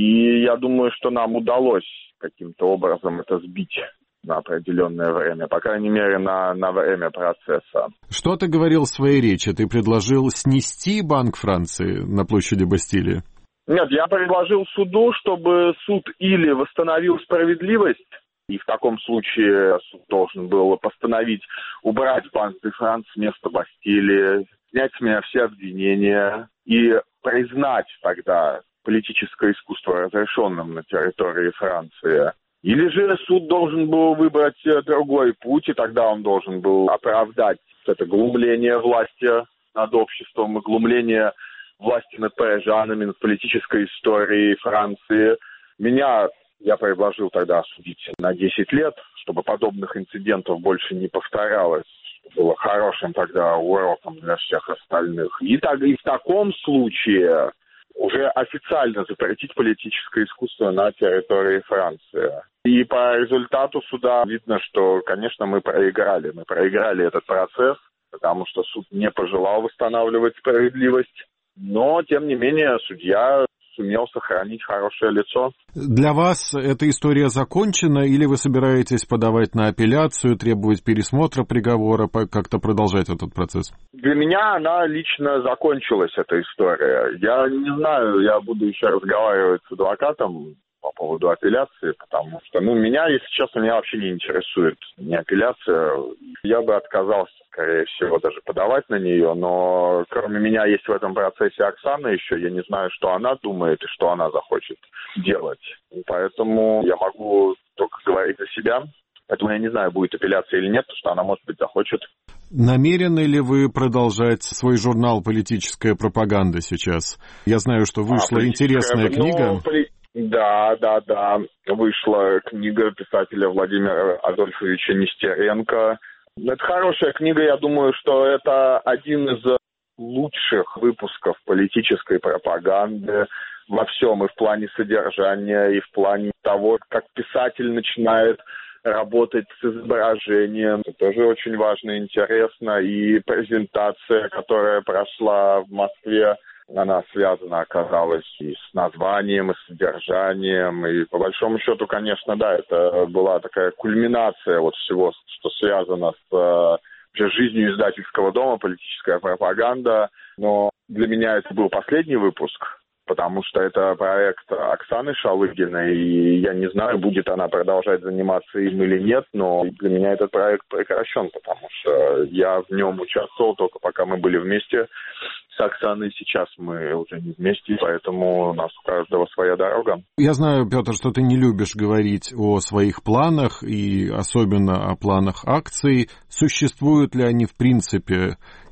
И я думаю, что нам удалось каким-то образом это сбить на определенное время, по крайней мере, на, на время процесса. Что ты говорил в своей речи? Ты предложил снести Банк Франции на площади Бастилии? Нет, я предложил суду, чтобы суд или восстановил справедливость, и в таком случае суд должен был постановить убрать Банк де Франс с места Бастилии, снять с меня все обвинения и признать тогда политическое искусство разрешенным на территории Франции. Или же суд должен был выбрать другой путь, и тогда он должен был оправдать это глумление власти над обществом и глумление власти над парижанами, над политической историей Франции. Меня, я предложил тогда осудить на десять лет, чтобы подобных инцидентов больше не повторялось. Было хорошим тогда уроком для всех остальных. И, так, и в таком случае уже официально запретить политическое искусство на территории Франции. И по результату суда видно, что, конечно, мы проиграли. Мы проиграли этот процесс, потому что суд не пожелал восстанавливать справедливость. Но, тем не менее, судья сумел сохранить хорошее лицо. Для вас эта история закончена, или вы собираетесь подавать на апелляцию, требовать пересмотра приговора, как-то продолжать этот процесс? Для меня она лично закончилась, эта история. Я не знаю, я буду еще разговаривать с адвокатом по поводу апелляции, потому что, ну, меня, если честно, меня вообще не интересует ни апелляция. Я бы отказался, скорее всего, даже подавать на нее, но кроме меня есть в этом процессе Оксана еще, я не знаю, что она думает и что она захочет делать. И поэтому я могу только говорить за себя. Поэтому я не знаю, будет апелляция или нет, потому что она, может быть, захочет. Намерены ли вы продолжать свой журнал «Политическая пропаганда» сейчас? Я знаю, что вышла а, интересная книга. Ну, поли... Да, да, да. Вышла книга писателя Владимира Адольфовича Нестеренко. Это хорошая книга, я думаю, что это один из лучших выпусков политической пропаганды во всем, и в плане содержания, и в плане того, как писатель начинает работать с изображением. Это тоже очень важно и интересно. И презентация, которая прошла в Москве, она связана, оказалась, и с названием, и с содержанием. И по большому счету, конечно, да, это была такая кульминация вот всего, что связано с вообще жизнью издательского дома, политическая пропаганда. Но для меня это был последний выпуск, потому что это проект Оксаны Шалыгиной, и я не знаю, будет она продолжать заниматься им или нет, но для меня этот проект прекращен, потому что я в нем участвовал только пока мы были вместе с Оксаной, сейчас мы уже не вместе, поэтому у нас у каждого своя дорога. Я знаю, Петр, что ты не любишь говорить о своих планах, и особенно о планах акций. Существуют ли они в принципе,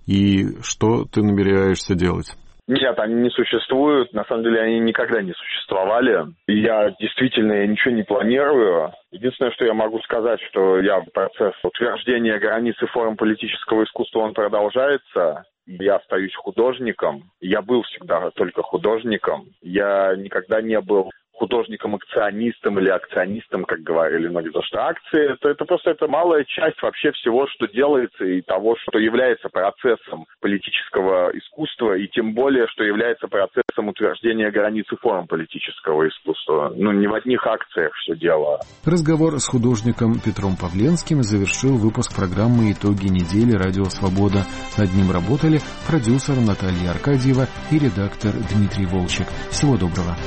и что ты намереваешься делать? Нет, они не существуют. На самом деле они никогда не существовали. Я действительно я ничего не планирую. Единственное, что я могу сказать, что я процесс утверждения границ и форм политического искусства, он продолжается. Я остаюсь художником. Я был всегда только художником. Я никогда не был художником-акционистом или акционистом, как говорили многие, потому что акции это, это просто это малая часть вообще всего, что делается, и того, что является процессом политического искусства, и тем более, что является процессом утверждения границ и форм политического искусства. Ну, не в одних акциях все дело. Разговор с художником Петром Павленским завершил выпуск программы «Итоги недели. Радио Свобода». Над ним работали продюсер Наталья Аркадьева и редактор Дмитрий Волчек. Всего доброго.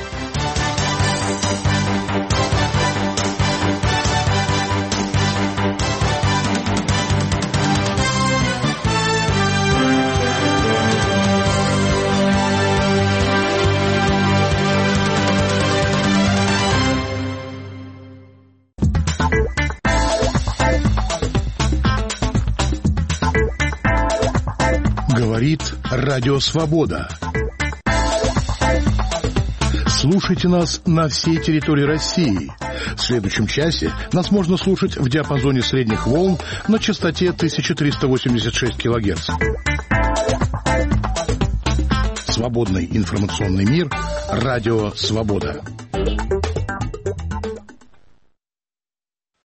Говорит Радио Свобода. Слушайте нас на всей территории России. В следующем часе нас можно слушать в диапазоне средних волн на частоте тысяча триста восемьдесят шесть килогерц. Свободный информационный мир. Радио Свобода.